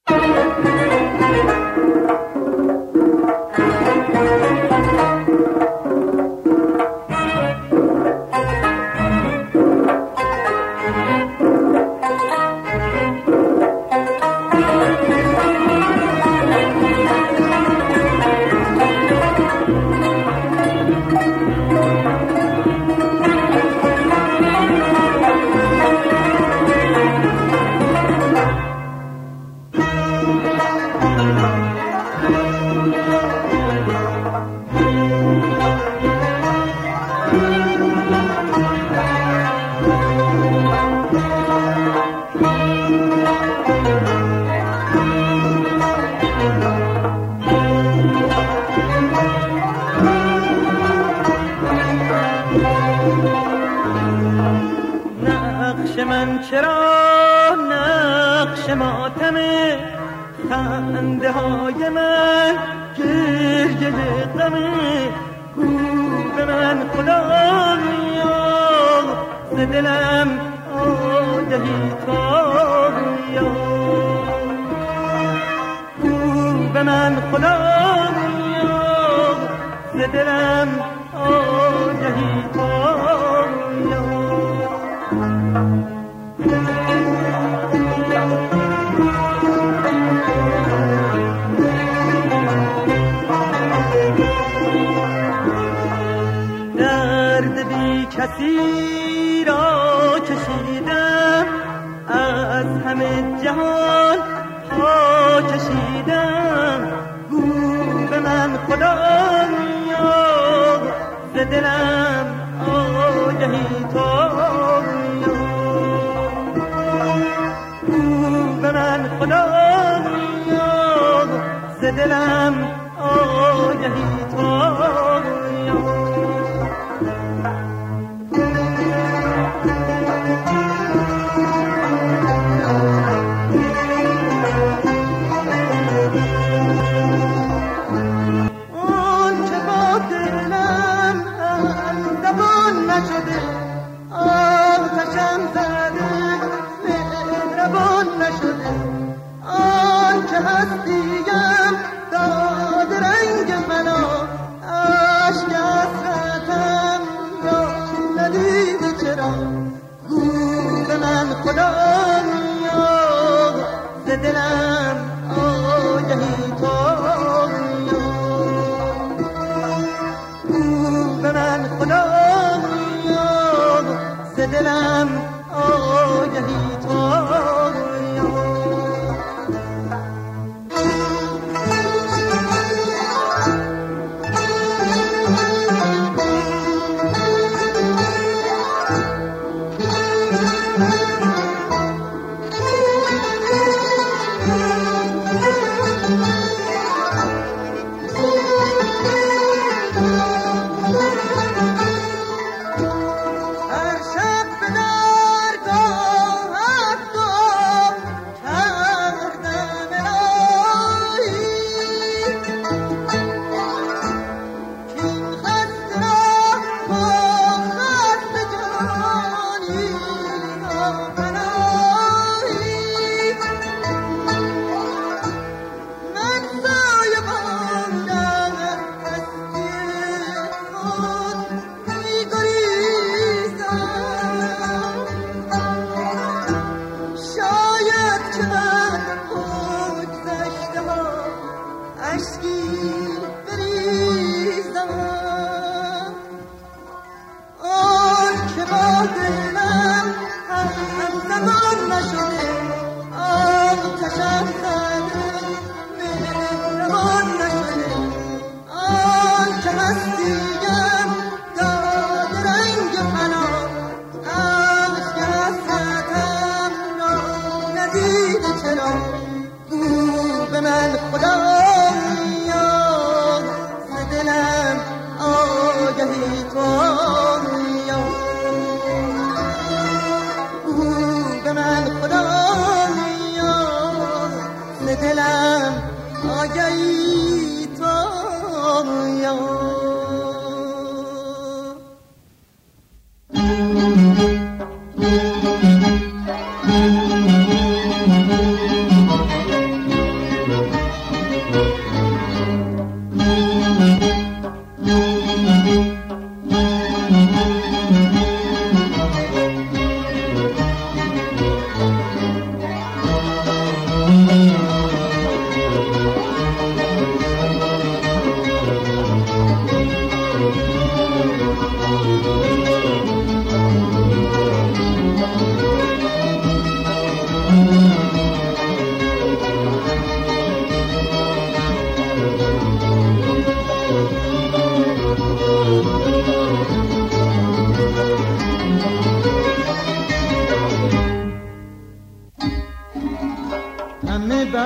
نقش من چرا نقش ماتمه، خنده های من گریه غمه. گو به من خدایا ز دلم آگهی تایا، گو به من خدایا ز دلم آگهی تایا. درد بی کسی را کشیدم، از همه جهان ها کشیدم. گو به من خدایا ز دلم آگهی تایا، گو به من خدایا ز دلم آگهی تایا. دلم آگهی تایا.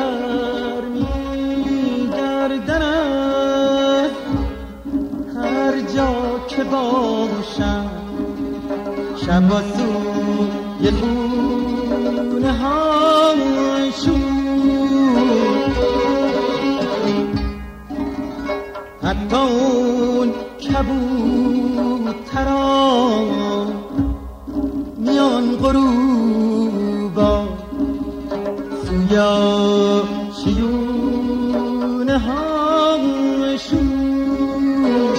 بر میگردن از هر جا که باشم، شب و سوی خونه هاشون، حتی اون کبوتران میان غروبا سوی شیونه هاشون،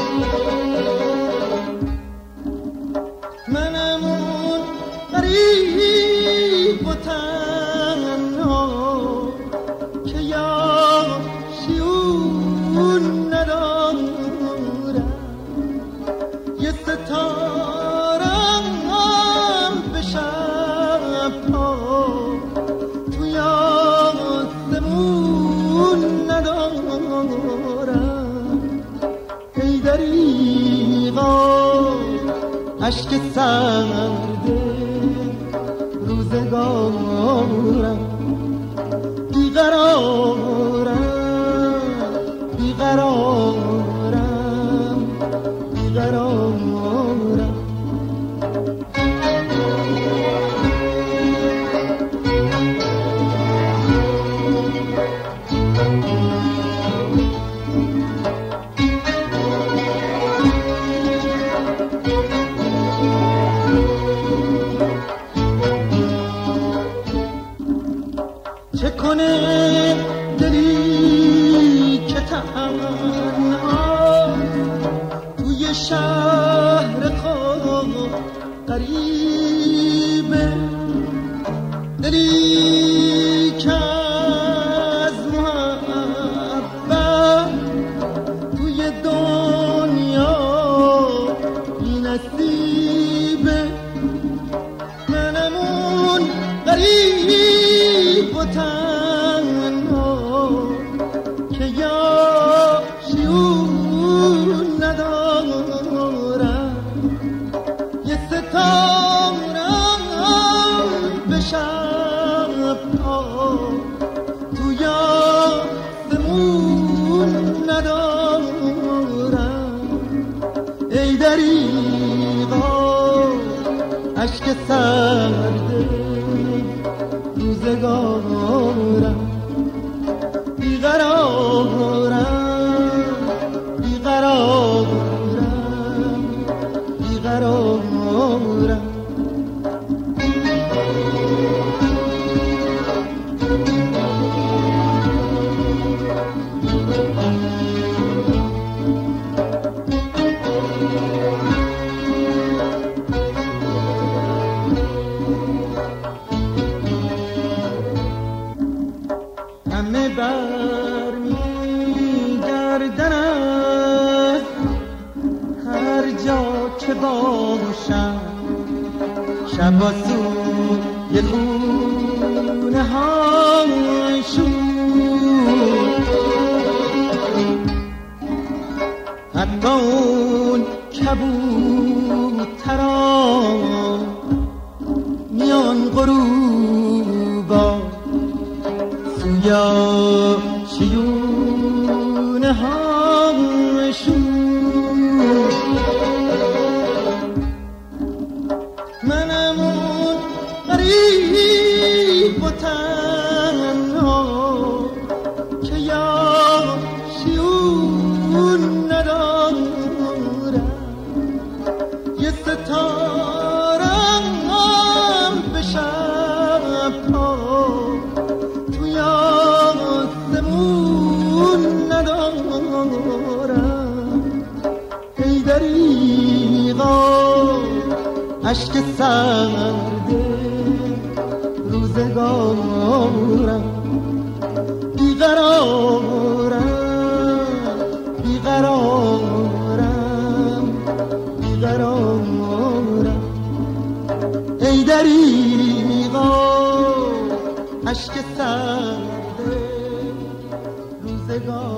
منم اون غریب و تنها که یا شیون ندارم، یه ستارم به شبها توی آسمون ندارم. ای دریغا عشق سرده روزگارم، بیقرارم بیقرارم بیقرارم. چه کنه دلی که تنها توی شهر خود غریبه، دلی که از محبت توی دنیا بی نصیبه، منم اون غریب و تنها که یا شیون ندارم، یه ستارم به شبها توی آسمون ندارم. ای دریغا عشق سرده روزگارم، بیقرارم بیقرارم بیقرارم. همه بر میگردن از هر جا که باشم، شب و سوی خونه هاشون، حتی اون کبوتران میان غروبا سوی شیونه هاشون، منم اون غریب و تنها که یا شیون ندارم، یه ستارم به شبها توی آسمون ندارم. ای دریغا عشق سرده روزگارم، بیقرارم بیقرارم بیقرارم. ای دریغا عشق سرده روزگارم.